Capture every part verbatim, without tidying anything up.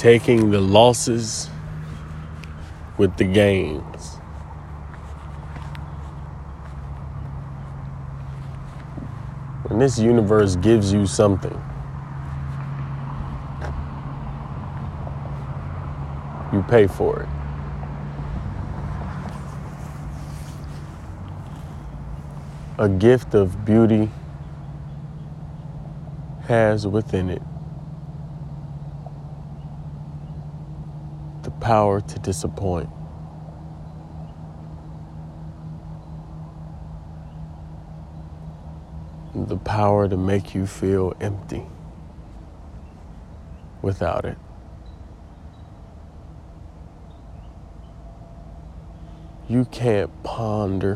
taking the losses with the gains. When this universe gives you something, you pay for it. A gift of beauty has within it the power to disappoint. The power to make you feel empty without it. You can't ponder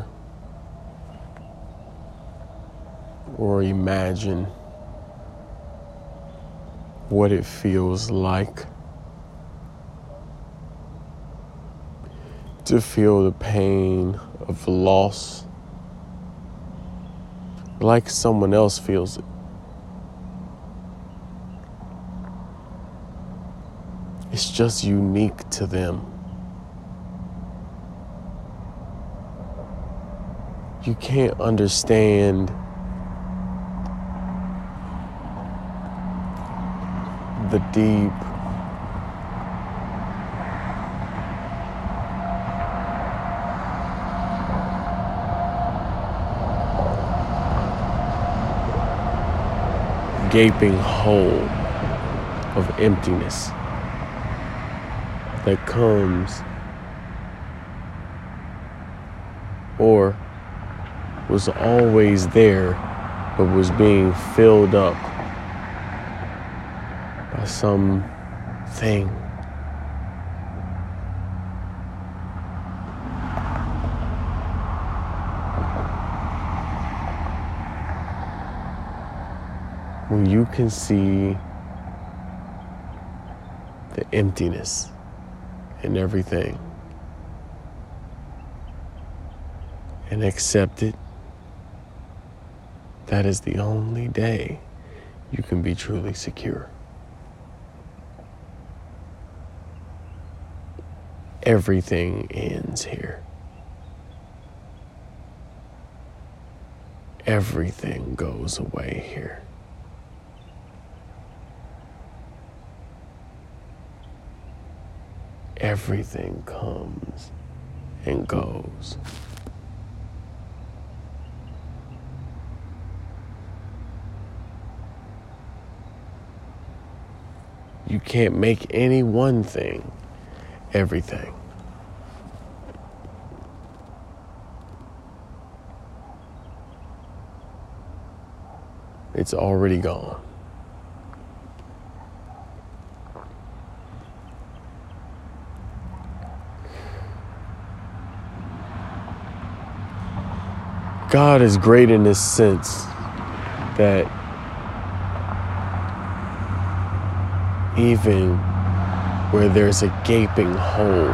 or imagine what it feels like to feel the pain of loss like someone else feels it. It's just unique to them. You can't understand the deep gaping hole of emptiness that comes or was always there but was being filled up by something. When you can see the emptiness in everything and accept it, that is the only day you can be truly secure. Everything ends here. Everything goes away here. Everything comes and goes. You can't make any one thing everything. It's already gone. God is great in this sense that even where there's a gaping hole,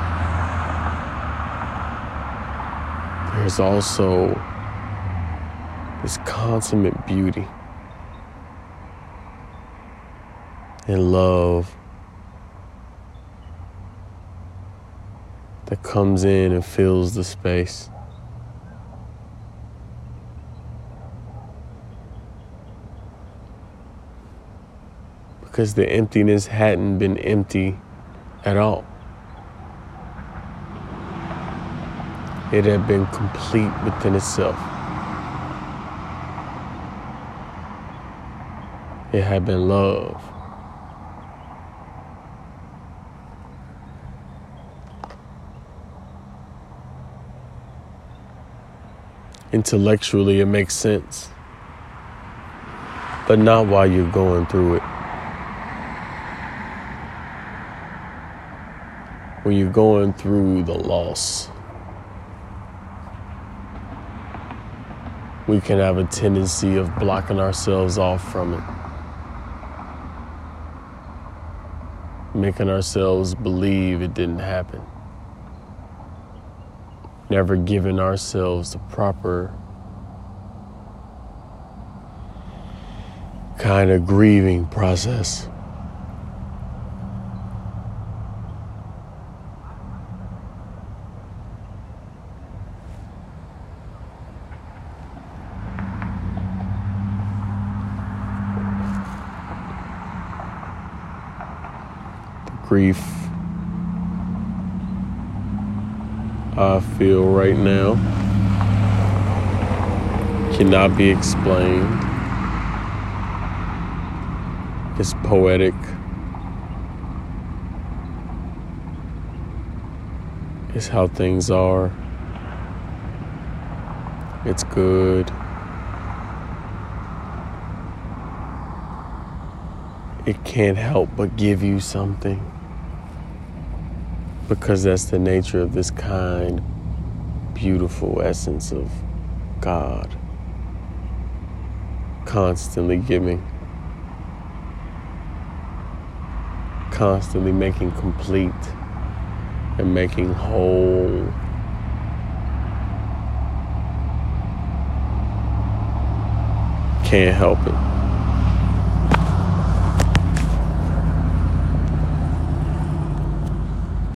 there's also this consummate beauty and love that comes in and fills the space. Because the emptiness hadn't been empty at all. It had been complete within itself. It had been love. Intellectually, it makes sense, but not while you're going through it. When you're going through the loss, we can have a tendency of blocking ourselves off from it, making ourselves believe it didn't happen, never giving ourselves the proper kind of grieving process. grief I feel right now cannot be explained. It's poetic. It's how things are. It's good. It can't help but give you something, because that's the nature of this kind, beautiful essence of God. Constantly giving. Constantly making complete and making whole. Can't help it.